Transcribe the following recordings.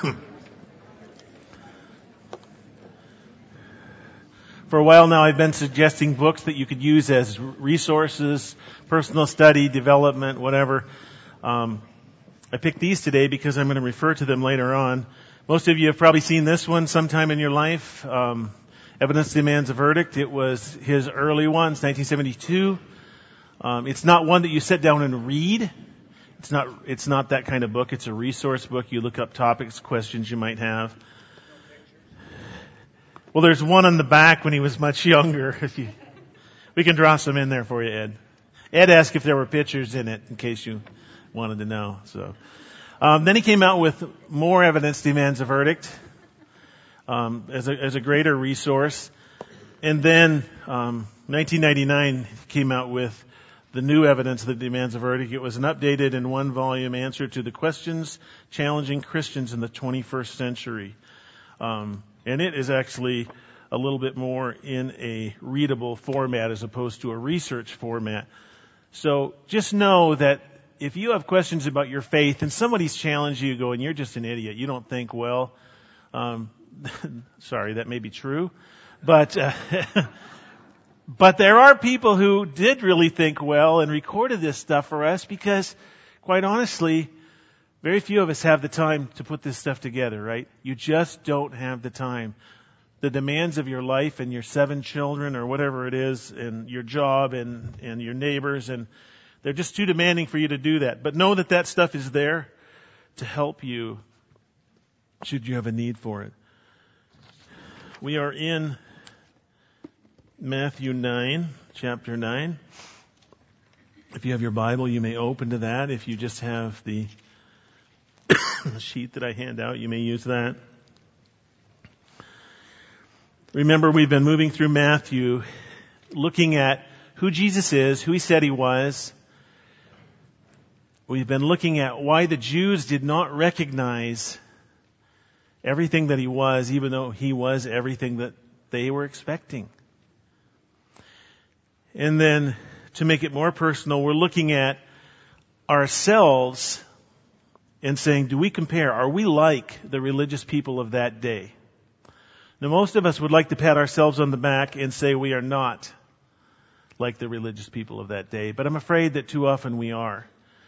For a while now, I've been suggesting books that you could use as resources, personal study, development, whatever. I picked these today because I'm going to refer to them later on. Most of you have probably seen this one sometime in your life. Evidence Demands a Verdict. It was his early ones, 1972. It's not one that you sit down and read. It's not that kind of book. It's a resource book. You look up topics, questions you might have. Well, there's one on the back when he was much younger. We can draw some in there for you, Ed. Ed asked if there were pictures in it, in case you wanted to know. So, then he came out with more Evidence Demands a Verdict, as a greater resource. And then, 1999 he came out with the new Evidence that Demands a Verdict. It was an updated and one volume answer to the questions challenging Christians in the 21st century. And it is actually a little bit more in a readable format as opposed to a research format. So just know that if you have questions about your faith and somebody's challenged you going, you're just an idiot, you don't think well, sorry, that may be true, but but there are people who did really think well and recorded this stuff for us because, quite honestly, very few of us have the time to put this stuff together, right? You just don't have the time. The demands of your life and your 7 children or whatever it is and your job and your neighbors, and they're just too demanding for you to do that. But know that that stuff is there to help you should you have a need for it. We are in Matthew 9, chapter 9. If you have your Bible, you may open to that. If you just have the sheet that I hand out, you may use that. Remember, we've been moving through Matthew, looking at who Jesus is, who he said he was. We've been looking at why the Jews did not recognize everything that he was, even though he was everything that they were expecting. And then, to make it more personal, we're looking at ourselves and saying, do we compare? Are we like the religious people of that day? Now, most of us would like to pat ourselves on the back and say we are not like the religious people of that day, but I'm afraid that too often we are.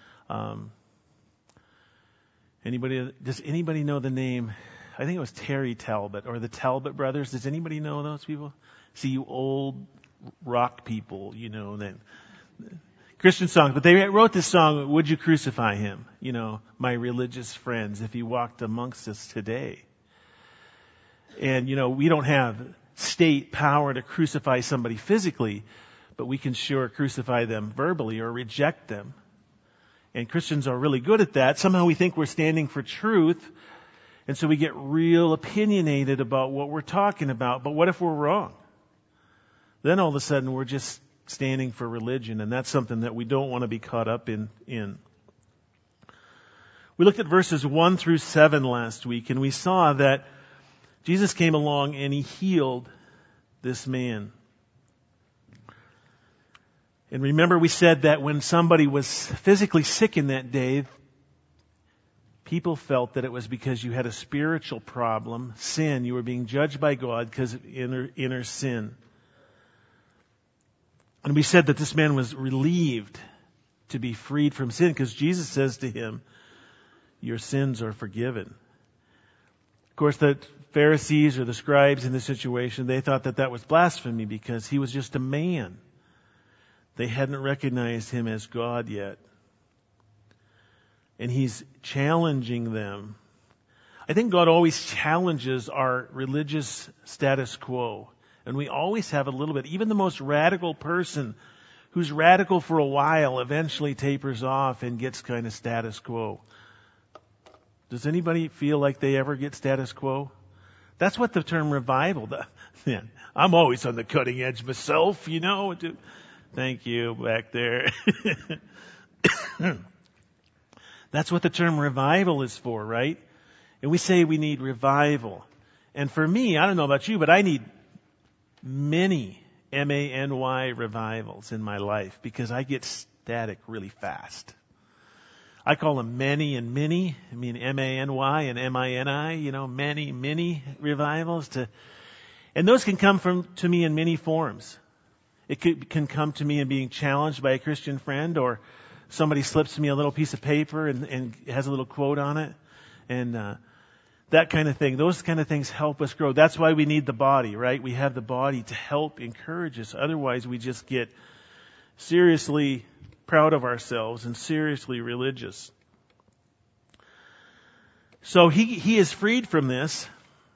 Does anybody know the name? I think it was Terry Talbot or the Talbot brothers. Does anybody know those people? See, you old rock people, you know, that Christian songs, but they wrote this song, Would You Crucify Him? You know, my religious friends, if he walked amongst us today. And, you know, we don't have state power to crucify somebody physically, but we can sure crucify them verbally or reject them. And Christians are really good at that. Somehow we think we're standing for truth, and so we get real opinionated about what we're talking about. But what if we're wrong? Then all of a sudden we're just standing for religion, and that's something that we don't want to be caught up in. We looked at verses 1 through 7 last week, and we saw that Jesus came along and he healed this man. And remember, we said that when somebody was physically sick in that day, people felt that it was because you had a spiritual problem, sin. You were being judged by God because of inner sin. And we said that this man was relieved to be freed from sin because Jesus says to him, your sins are forgiven. Of course, the Pharisees or the scribes in this situation, they thought that that was blasphemy because he was just a man. They hadn't recognized him as God yet. And he's challenging them. I think God always challenges our religious status quo. And we always have a little bit. Even the most radical person who's radical for a while eventually tapers off and gets kind of status quo. Does anybody feel like they ever get status quo? That's what the term revival does. Yeah, I'm always on the cutting edge myself, you know. Thank you back there. That's what the term revival is for, right? And we say we need revival. And for me, I don't know about you, but I need many M-A-N-Y revivals in my life because I get static really fast. I call them many and mini. I mean, M-A-N-Y and M-I-N-I, many revivals. And those can come to me in many forms. It can come to me in being challenged by a Christian friend, or somebody slips me a little piece of paper and has a little quote on it. And that kind of thing. Those kind of things help us grow. That's why we need the body, right? We have the body to help encourage us. Otherwise, we just get seriously proud of ourselves and seriously religious. So he is freed from this,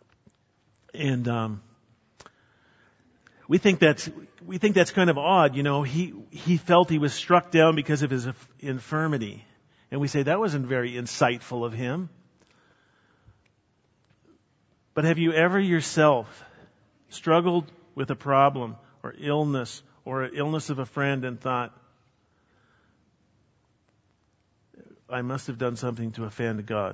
and we think that's kind of odd. He felt he was struck down because of his infirmity, and we say that wasn't very insightful of him. But have you ever yourself struggled with a problem or illness or an illness of a friend and thought, I must have done something to offend God?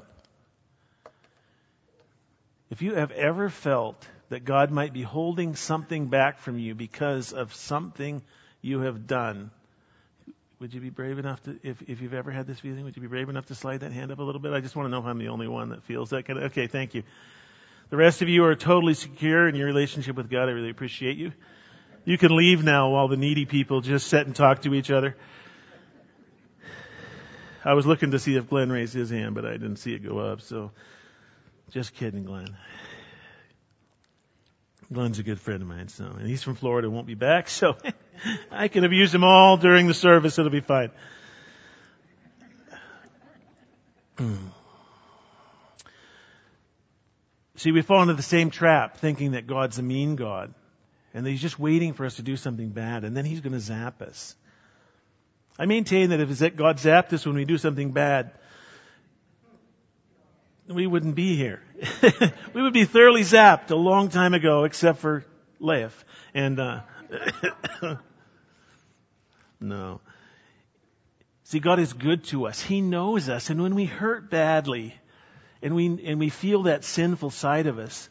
If you have ever felt that God might be holding something back from you because of something you have done, would you be brave enough to, if you've ever had this feeling, would you be brave enough to slide that hand up a little bit? I just want to know if I'm the only one that feels that kind of, okay, thank you. The rest of you are totally secure in your relationship with God. I really appreciate you. You can leave now while the needy people just sit and talk to each other. I was looking to see if Glenn raised his hand, but I didn't see it go up, so just kidding, Glenn. Glenn's a good friend of mine, and he's from Florida, won't be back, so I can abuse him all during the service. It'll be fine. See, we fall into the same trap, thinking that God's a mean God, and that He's just waiting for us to do something bad, and then He's going to zap us. I maintain that if God zapped us when we do something bad, we wouldn't be here. We would be thoroughly zapped a long time ago, except for Leif. And no. See, God is good to us. He knows us, and when we hurt badly, and we feel that sinful side of us,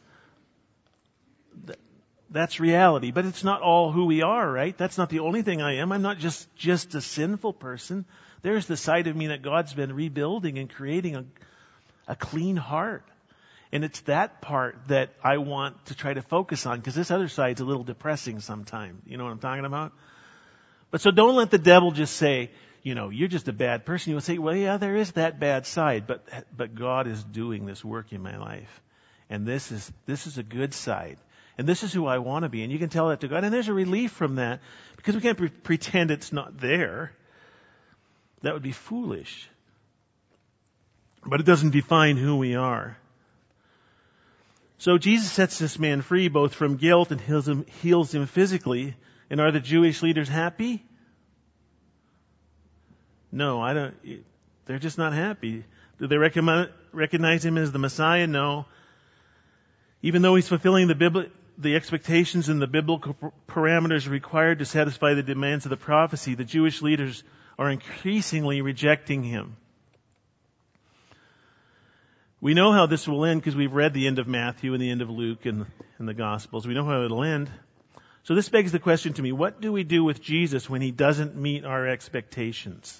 that's reality. But it's not all who we are, right? That's not the only thing I am. I'm not just a sinful person. There's the side of me that God's been rebuilding and creating a clean heart. And it's that part that I want to try to focus on, because this other side's a little depressing sometimes. You know what I'm talking about? But so don't let the devil just say, you're just a bad person. You will say, well, yeah, there is that bad side, but God is doing this work in my life. And this is a good side. And this is who I want to be. And you can tell that to God. And there's a relief from that, because we can't pretend it's not there. That would be foolish. But it doesn't define who we are. So Jesus sets this man free both from guilt and heals him physically. And are the Jewish leaders happy? No, they're just not happy. Do they recognize him as the Messiah? No. Even though he's fulfilling the expectations and the biblical parameters required to satisfy the demands of the prophecy, the Jewish leaders are increasingly rejecting him. We know how this will end because we've read the end of Matthew and the end of Luke and the Gospels. We know how it'll end. So this begs the question to me, what do we do with Jesus when he doesn't meet our expectations?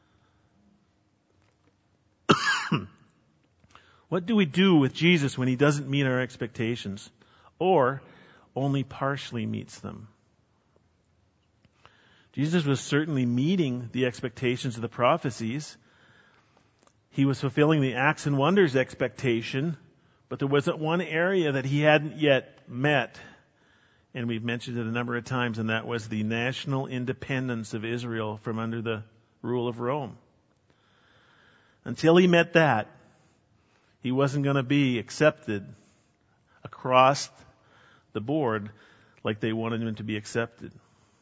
What do we do with Jesus when he doesn't meet our expectations, or only partially meets them? Jesus was certainly meeting the expectations of the prophecies. He was fulfilling the acts and wonders expectation, but there wasn't one area that he hadn't yet met. And we've mentioned it a number of times, and that was the national independence of Israel from under the rule of Rome. Until he met that, he wasn't going to be accepted across the board like they wanted him to be accepted.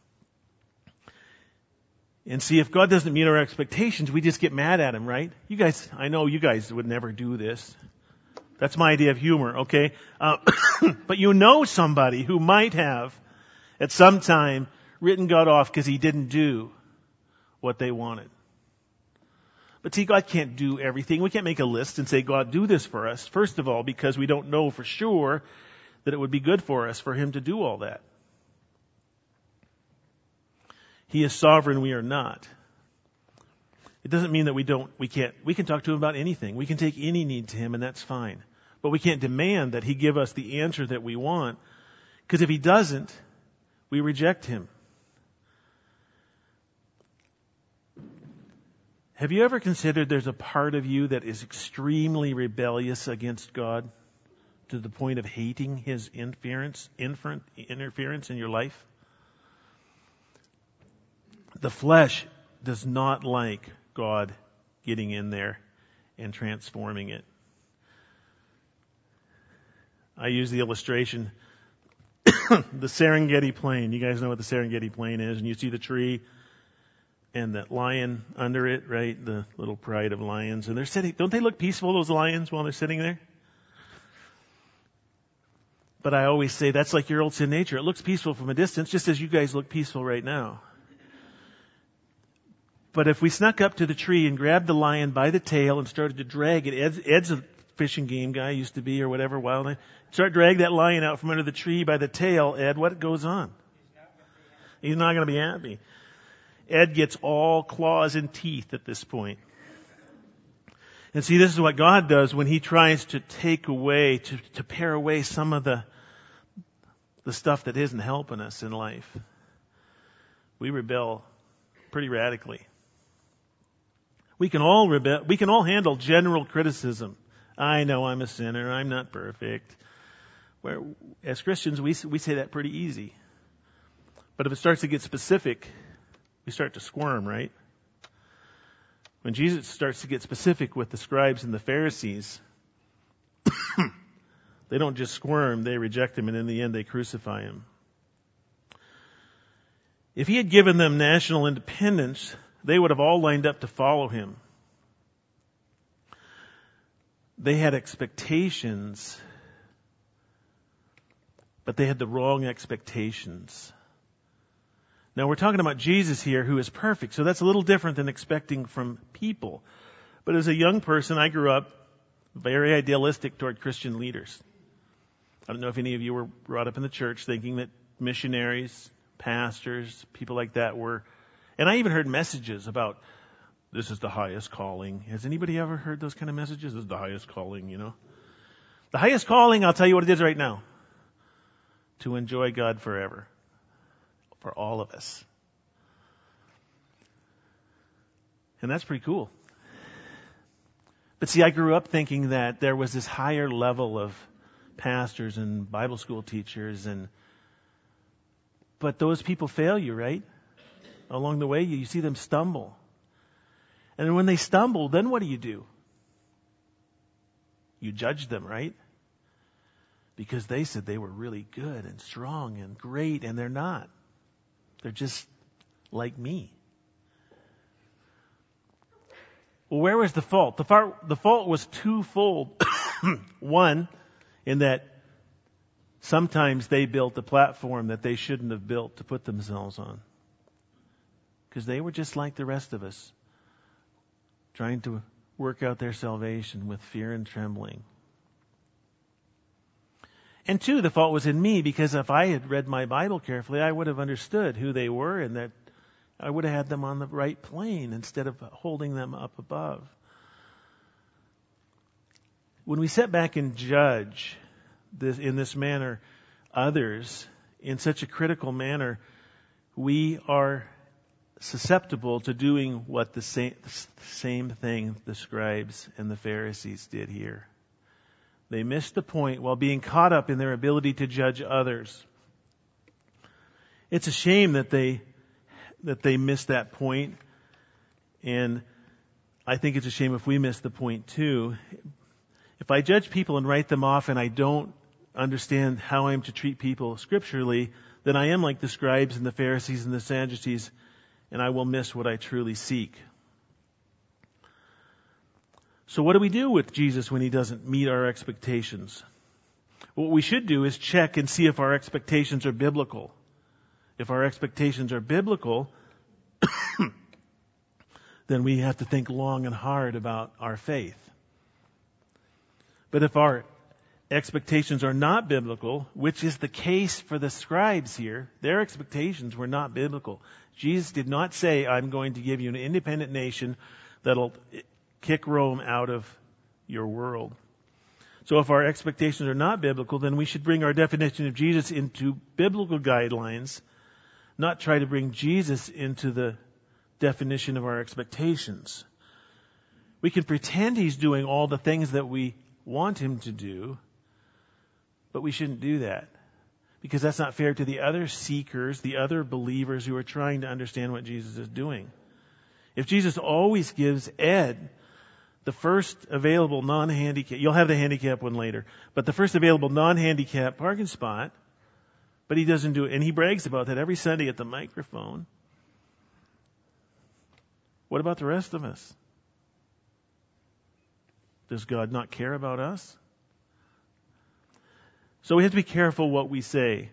And see, if God doesn't meet our expectations, we just get mad at him, right? I know you guys would never do this. That's my idea of humor, okay? But somebody who might have, at some time, written God off because he didn't do what they wanted. But see, God can't do everything. We can't make a list and say, God, do this for us. First of all, because we don't know for sure that it would be good for us for him to do all that. He is sovereign, we are not. It doesn't mean that we can talk to him about anything. We can take any need to him, and that's fine. But we can't demand that he give us the answer that we want, because if he doesn't, we reject him. Have you ever considered there's a part of you that is extremely rebellious against God to the point of hating his interference in your life? The flesh does not like God getting in there and transforming it. I use the illustration, the Serengeti Plain. You guys know what the Serengeti Plain is, and you see the tree and that lion under it, right? The little pride of lions. And they're sitting, don't they look peaceful, those lions, while they're sitting there? But I always say that's like your old sin nature. It looks peaceful from a distance, just as you guys look peaceful right now. But if we snuck up to the tree and grabbed the lion by the tail and started to drag it, Ed's a fishing game guy, used to be, or whatever, wildlife. Start drag that lion out from under the tree by the tail, Ed, what goes on? He's not going to be happy. Ed gets all claws and teeth at this point. And see, this is what God does when he tries to take away, to pare away some of the stuff that isn't helping us in life. We rebel pretty radically. We can all rebel. We can all handle general criticism. I know I'm a sinner. I'm not perfect. Where, as Christians, we say that pretty easy. But if it starts to get specific, we start to squirm, right? When Jesus starts to get specific with the scribes and the Pharisees, they don't just squirm, they reject him, and in the end they crucify him. If he had given them national independence, they would have all lined up to follow him. They had expectations, but they had the wrong expectations. Now we're talking about Jesus here, who is perfect, so that's a little different than expecting from people. But as a young person, I grew up very idealistic toward Christian leaders. I don't know if any of you were brought up in the church thinking that missionaries, pastors, people like that were, and I even heard messages about, this is the highest calling. Has anybody ever heard those kind of messages? This is the highest calling, you know. The highest calling, I'll tell you what it is right now. To enjoy God forever. For all of us. And that's pretty cool. But see, I grew up thinking that there was this higher level of pastors and Bible school teachers, but those people fail you, right? Along the way, you see them stumble. And when they stumble, then what do? You judge them, right? Because they said they were really good and strong and great, and they're not. They're just like me. Well, where was the fault? The fault was twofold. One, in that sometimes they built a platform that they shouldn't have built to put themselves on. Because they were just like the rest of us, trying to work out their salvation with fear and trembling. And two, the fault was in me, because if I had read my Bible carefully, I would have understood who they were and that I would have had them on the right plane instead of holding them up above. When we sit back and judge in this manner others in such a critical manner, we are susceptible to doing what the same thing the scribes and the Pharisees did here. They missed the point while being caught up in their ability to judge others. It's a shame that they missed that point, and I think it's a shame if we miss the point too. If I judge people and write them off and I don't understand how I'm to treat people scripturally, then I am like the scribes and the Pharisees and the Sadducees, and I will miss what I truly seek. So what do we do with Jesus when he doesn't meet our expectations? What we should do is check and see if our expectations are biblical. If our expectations are biblical, then we have to think long and hard about our faith. But if our expectations are not biblical, which is the case for the scribes here, their expectations were not biblical. Jesus did not say, I'm going to give you an independent nation that'll kick Rome out of your world. So if our expectations are not biblical, then we should bring our definition of Jesus into biblical guidelines, not try to bring Jesus into the definition of our expectations. We can pretend he's doing all the things that we want him to do, but we shouldn't do that, because that's not fair to the other seekers, the other believers who are trying to understand what Jesus is doing. If Jesus always gives Ed the first available non-handicap, you'll have the handicap one later, but the first available non-handicap parking spot, but he doesn't do it, and he brags about that every Sunday at the microphone, what about the rest of us? Does God not care about us? So we have to be careful what we say.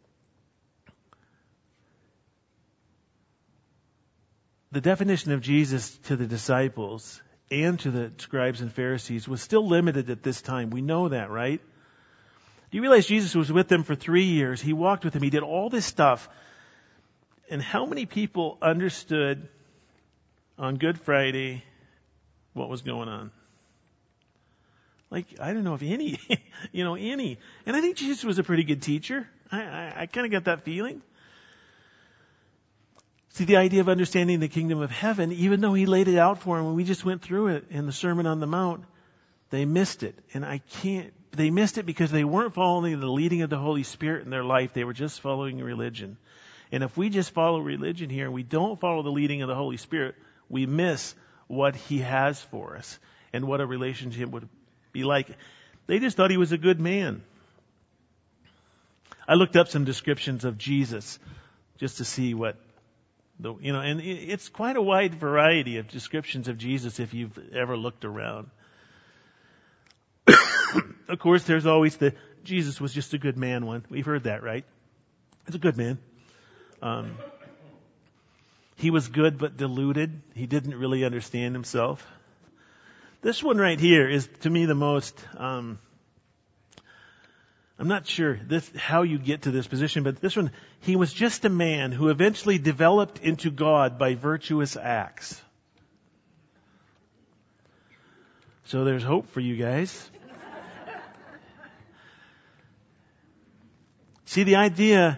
The definition of Jesus to the disciples and to the scribes and Pharisees was still limited at this time. We know that, right? Do you realize Jesus was with them for 3 years? He walked with them. He did all this stuff. And how many people understood on Good Friday what was going on? Like, I don't know if any, any. And I think Jesus was a pretty good teacher. I kind of got that feeling. See, the idea of understanding the kingdom of heaven, even though he laid it out for them, when we just went through it in the Sermon on the Mount, they missed it. And they missed it because they weren't following the leading of the Holy Spirit in their life. They were just following religion. And if we just follow religion here and we don't follow the leading of the Holy Spirit, we miss what he has for us and what a relationship would be like. They just thought he was a good man. I looked up some descriptions of Jesus just to see what and it's quite a wide variety of descriptions of Jesus if you've ever looked around. Of course, there's always the Jesus was just a good man one. We've heard that, right? He's a good man. He was good but deluded. He didn't really understand himself. This one right here is, to me, the most, I'm not sure how you get to this position, but this one, he was just a man who eventually developed into God by virtuous acts. So there's hope for you guys. See, the idea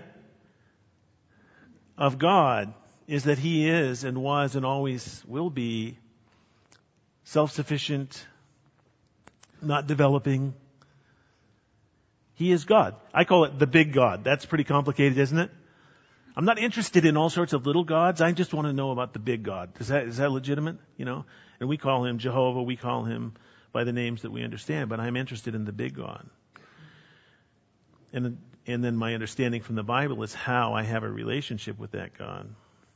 of God is that he is and was and always will be self-sufficient, not developing. He is God. I call it the big God. That's pretty complicated, isn't it? I'm not interested in all sorts of little gods. I just want to know about the big God. Is that legitimate? And we call him Jehovah. We call him by the names that we understand. But I'm interested in the big God. And then my understanding from the Bible is how I have a relationship with that God.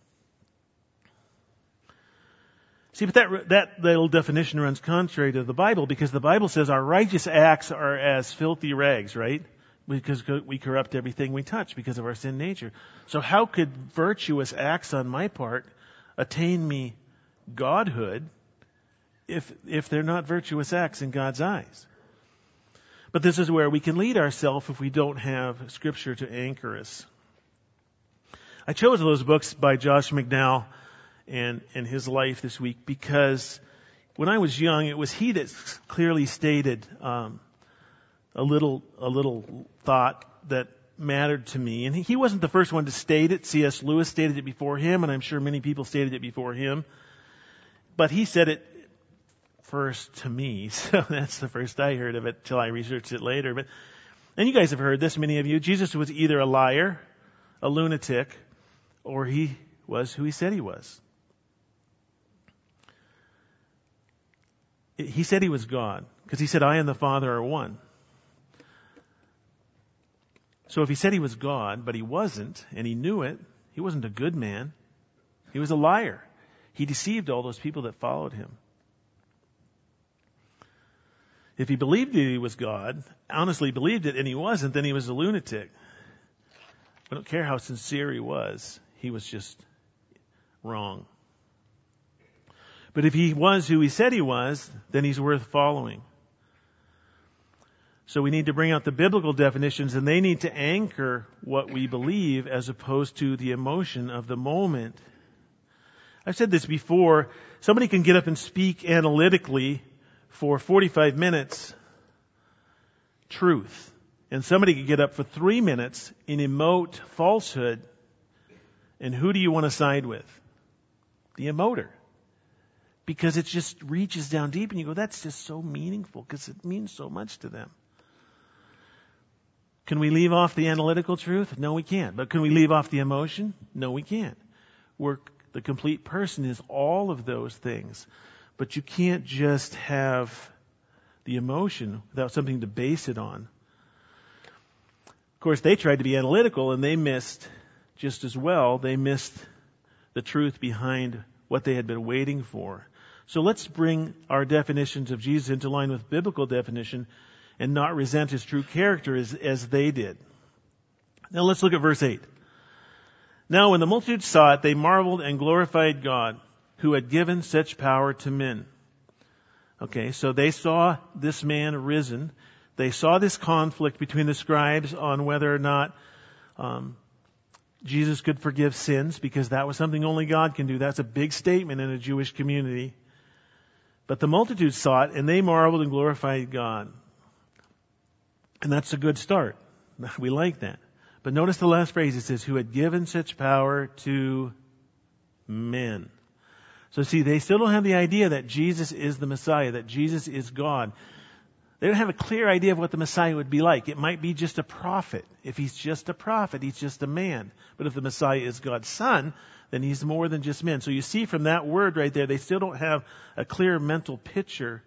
See, but that little definition runs contrary to the Bible, because the Bible says our righteous acts are as filthy rags, right? Because we corrupt everything we touch because of our sin nature. So how could virtuous acts on my part attain me godhood if they're not virtuous acts in God's eyes? But this is where we can lead ourselves if we don't have Scripture to anchor us. I chose those books by Josh McDowell and his life this week because when I was young, it was he that clearly stated a little thought that mattered to me. And he wasn't the first one to state it. C.S. Lewis stated it before him, and I'm sure many people stated it before him. But he said it first to me, so that's the first I heard of it till I researched it later. And you guys have heard this, many of you. Jesus was either a liar, a lunatic, or he was who he said he was. He said he was God, because he said, I and the Father are one. So if he said he was God, but he wasn't, and he knew it, he wasn't a good man. He was a liar. He deceived all those people that followed him. If he believed that he was God, honestly believed it, and he wasn't, then he was a lunatic. I don't care how sincere he was just wrong. But if he was who he said he was, then he's worth following. So we need to bring out the biblical definitions, and they need to anchor what we believe as opposed to the emotion of the moment. I've said this before. Somebody can get up and speak analytically for 45 minutes, truth. And somebody can get up for 3 minutes and emote falsehood. And who do you want to side with? The emoter. Because it just reaches down deep and you go, that's just so meaningful because it means so much to them. Can we leave off the analytical truth? No, we can't. But can we leave off the emotion? No, we can't. The complete person is all of those things. But you can't just have the emotion without something to base it on. Of course, they tried to be analytical and they missed just as well. They missed the truth behind what they had been waiting for. So let's bring our definitions of Jesus into line with biblical definition and not resent his true character as they did. Now let's look at verse 8. Now when the multitude saw it, they marveled and glorified God, who had given such power to men. Okay, so they saw this man risen. They saw this conflict between the scribes on whether or not Jesus could forgive sins, because that was something only God can do. That's a big statement in a Jewish community. But the multitude saw it, and they marveled and glorified God. And that's a good start. We like that. But notice the last phrase. It says, who had given such power to men. So see, they still don't have the idea that Jesus is the Messiah, that Jesus is God. They don't have a clear idea of what the Messiah would be like. It might be just a prophet. If he's just a prophet, he's just a man. But if the Messiah is God's son, then he's more than just men. So you see from that word right there, they still don't have a clear mental picture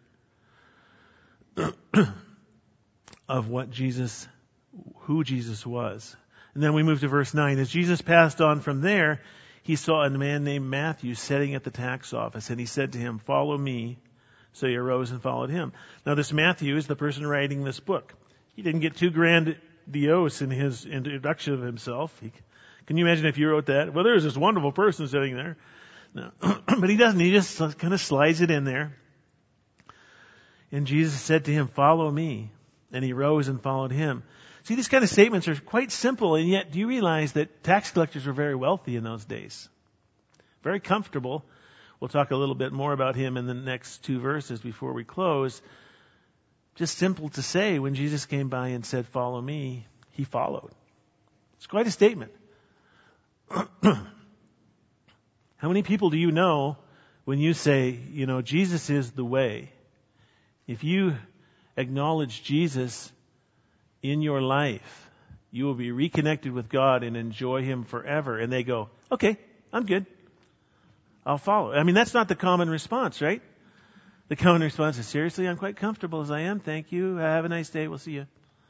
of who Jesus was. And then we move to verse 9. As Jesus passed on from there, he saw a man named Matthew sitting at the tax office, and he said to him, follow me. So he arose and followed him. Now this Matthew is the person writing this book. He didn't get too grandiose in his introduction of himself. Can you imagine if you wrote that? Well, there's this wonderful person sitting there. No. But he doesn't. He just kind of slides it in there. And Jesus said to him, follow me. And he rose and followed him. See, these kind of statements are quite simple, and yet do you realize that tax collectors were very wealthy in those days? Very comfortable. We'll talk a little bit more about him in the next 2 verses before we close. Just simple to say, when Jesus came by and said, follow me, he followed. It's quite a statement. How many people do you know when you say, Jesus is the way? If you acknowledge Jesus in your life, you will be reconnected with God and enjoy him forever. And they go, okay, I'm good. I'll follow. I mean, that's not the common response, right? The common response is, seriously, I'm quite comfortable as I am. Thank you. Have a nice day. We'll see you.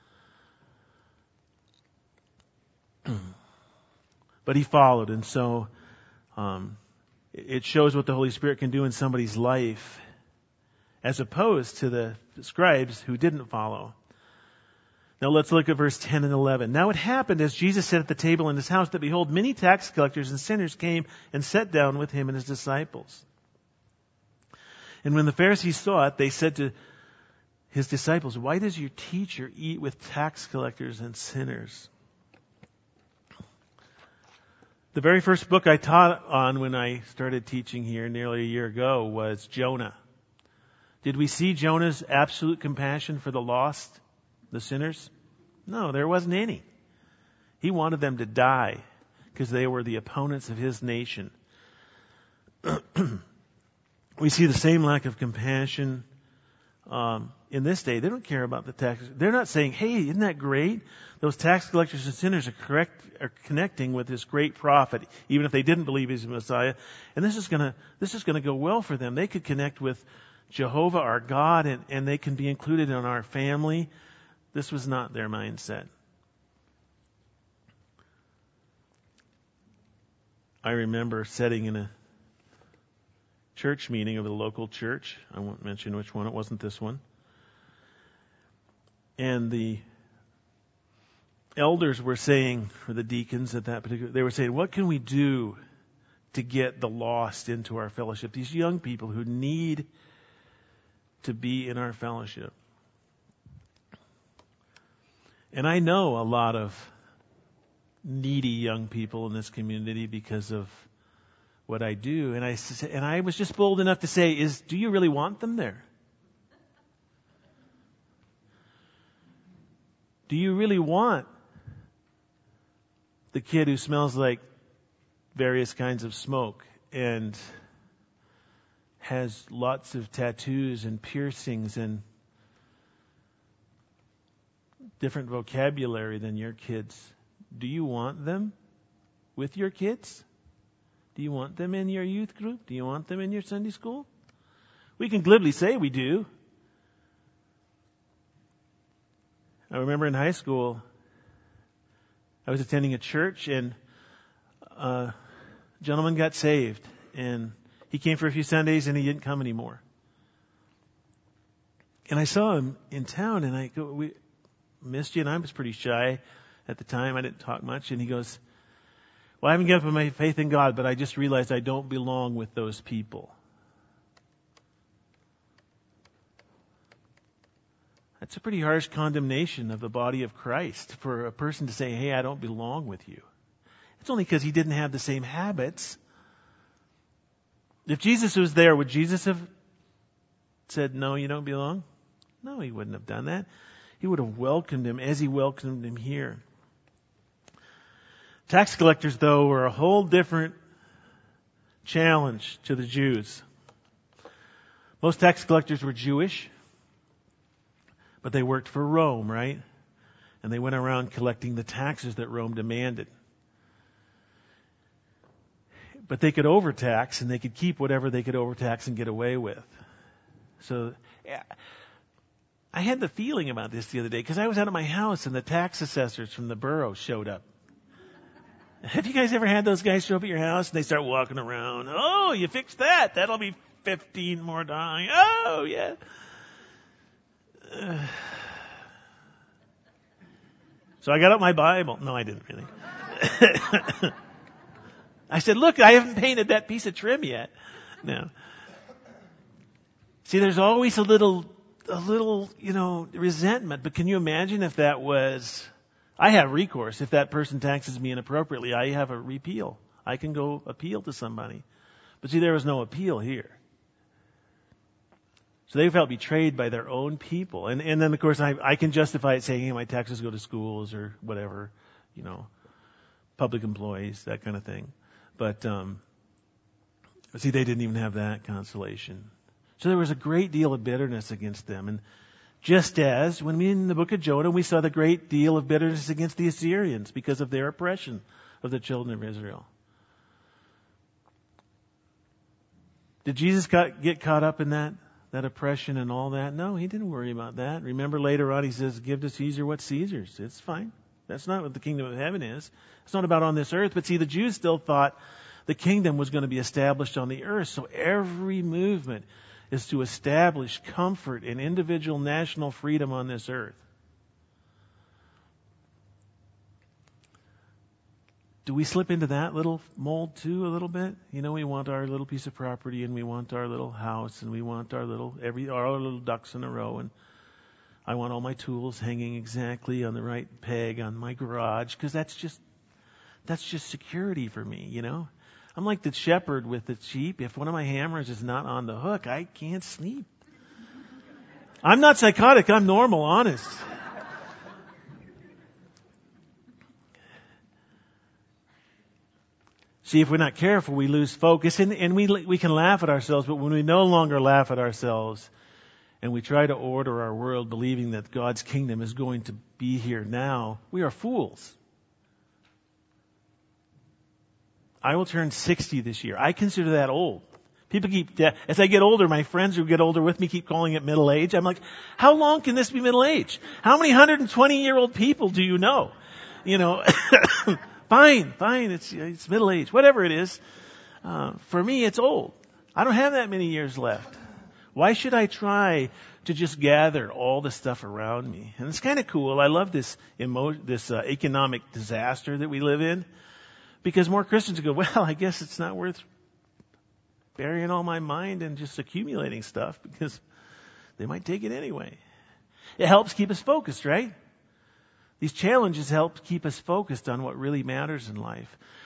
But he followed. And so it shows what the Holy Spirit can do in somebody's life, as opposed to the scribes who didn't follow. Now let's look at verse 10 and 11. Now it happened as Jesus sat at the table in his house that behold, many tax collectors and sinners came and sat down with him and his disciples. And when the Pharisees saw it, they said to his disciples, why does your teacher eat with tax collectors and sinners? The very first book I taught on when I started teaching here nearly a year ago was Jonah. Did we see Jonah's absolute compassion for the lost, the sinners? No, there wasn't any. He wanted them to die because they were the opponents of his nation. We see the same lack of compassion in this day. They don't care about the taxes. They're not saying, hey, isn't that great? Those tax collectors and sinners are connecting with this great prophet, even if they didn't believe he's the Messiah. And this is gonna go well for them. They could connect with Jehovah, our God, and they can be included in our family. This was not their mindset. I remember sitting in a church meeting of a local church. I won't mention which one. It wasn't this one. And the elders were saying, or the deacons at that particular, they were saying, what can we do to get the lost into our fellowship? These young people who need to be in our fellowship. And I know a lot of needy young people in this community because of what I do. And I was just bold enough to say, do you really want them there? Do you really want the kid who smells like various kinds of smoke and has lots of tattoos and piercings and different vocabulary than your kids? Do you want them with your kids? Do you want them in your youth group? Do you want them in your Sunday school? We can glibly say we do. I remember in high school, I was attending a church and a gentleman got saved. And he came for a few Sundays and he didn't come anymore. And I saw him in town and I go, we missed you. And I was pretty shy at the time. I didn't talk much. And he goes, well, I haven't given up my faith in God, but I just realized I don't belong with those people. That's a pretty harsh condemnation of the body of Christ for a person to say, hey, I don't belong with you. It's only because he didn't have the same habits. If Jesus was there, would Jesus have said, no, you don't belong? No, he wouldn't have done that. He would have welcomed him as he welcomed him here. Tax collectors, though, were a whole different challenge to the Jews. Most tax collectors were Jewish. But they worked for Rome, right? And they went around collecting the taxes that Rome demanded. But they could overtax and they could keep whatever they could overtax and get away with. So I had the feeling about this the other day because I was out of my house and the tax assessors from the borough showed up. Have you guys ever had those guys show up at your house and they start walking around? Oh, you fixed that. That'll be $15 more. Oh, yeah. So I got out my Bible. No, I didn't really. I said, look, I haven't painted that piece of trim yet. No. See, there's always a little, resentment. But can you imagine if that was, I have recourse. If that person taxes me inappropriately, I have a repeal. I can go appeal to somebody. But see, there was no appeal here. So they felt betrayed by their own people. And then, of course, I can justify it saying, hey, my taxes go to schools or whatever, public employees, that kind of thing. But see, they didn't even have that consolation. So there was a great deal of bitterness against them. And just as when we in the book of Jonah, we saw the great deal of bitterness against the Assyrians because of their oppression of the children of Israel. Did Jesus get caught up in that oppression and all that? No, he didn't worry about that. Remember later on he says, give to Caesar what's Caesar's. It's fine. That's not what the kingdom of heaven is. It's not about on this earth. But see, the Jews still thought the kingdom was going to be established on the earth. So every movement is to establish comfort and individual national freedom on this earth. Do we slip into that little mold too a little bit? We want our little piece of property and we want our little house and we want our little ducks in a row, and I want all my tools hanging exactly on the right peg on my garage because that's just security for me, I'm like the shepherd with the sheep. If one of my hammers is not on the hook, I can't sleep. I'm not psychotic, I'm normal, honest. See, if we're not careful, we lose focus, and we can laugh at ourselves, but when we no longer laugh at ourselves and we try to order our world believing that God's kingdom is going to be here now, we are fools. I will turn 60 this year. I consider that old. People as I get older, my friends who get older with me keep calling it middle age. I'm like, how long can this be middle age? How many 120-year-old people do you know? Fine, it's middle age, whatever it is. For me, it's old. I don't have that many years left. Why should I try to just gather all the stuff around me? And it's kind of cool. I love this economic disaster that we live in, because more Christians go, well, I guess it's not worth burying all my mind and just accumulating stuff because they might take it anyway. It helps keep us focused, right? These challenges help keep us focused on what really matters in life.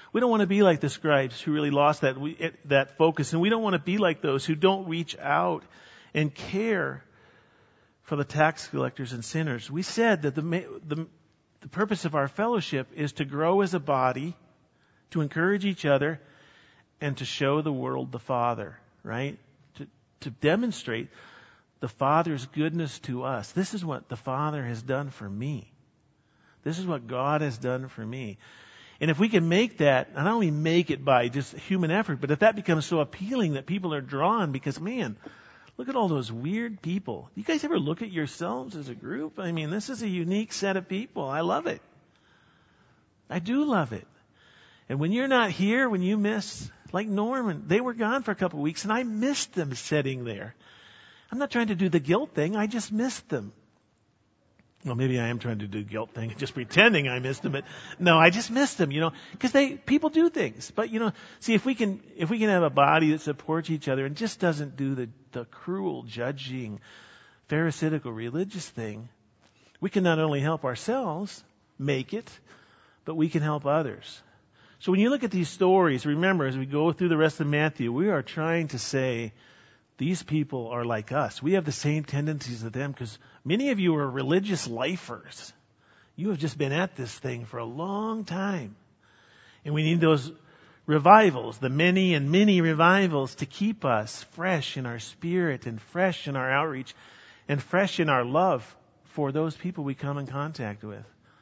We don't want to be like the scribes who really lost that focus. And we don't want to be like those who don't reach out and care for the tax collectors and sinners. We said that the purpose of our fellowship is to grow as a body, to encourage each other, and to show the world the Father, right? To demonstrate the Father's goodness to us. This is what the Father has done for me. This is what God has done for me. And if we can make that, not only make it by just human effort, but if that becomes so appealing that people are drawn because, man, look at all those weird people. You guys ever look at yourselves as a group? I mean, this is a unique set of people. I love it. I do love it. And when you're not here, when you miss, like Norman, they were gone for a couple of weeks and I missed them sitting there. I'm not trying to do the guilt thing. I just missed them. Well, maybe I am trying to do the guilt thing, just pretending I missed them. But no, I just missed them, because people do things. But, see, if we can have a body that supports each other and just doesn't do the cruel, judging, pharisaical religious thing, we can not only help ourselves make it, but we can help others. So when you look at these stories, remember, as we go through the rest of Matthew, we are trying to say, these people are like us. We have the same tendencies as them because many of you are religious lifers. You have just been at this thing for a long time. And we need those revivals, the many and many revivals to keep us fresh in our spirit and fresh in our outreach and fresh in our love for those people we come in contact with.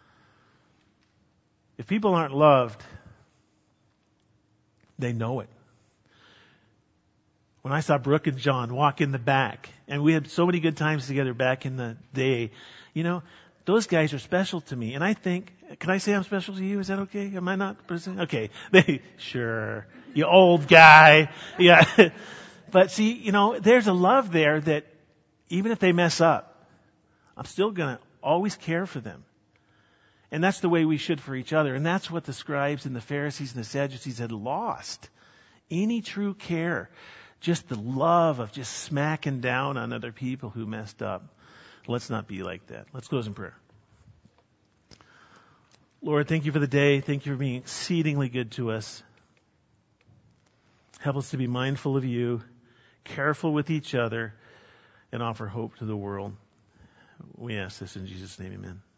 If people aren't loved, they know it. When I saw Brooke and John walk in the back, and we had so many good times together back in the day, those guys are special to me. And I think, can I say I'm special to you? Is that okay? Am I not? Okay. Sure. You old guy. Yeah. But see, there's a love there that even if they mess up, I'm still going to always care for them. And that's the way we should for each other. And that's what the scribes and the Pharisees and the Sadducees had lost. Any true care. Just the love of just smacking down on other people who messed up. Let's not be like that. Let's close in prayer. Lord, thank you for the day. Thank you for being exceedingly good to us. Help us to be mindful of you, careful with each other, and offer hope to the world. We ask this in Jesus' name, amen.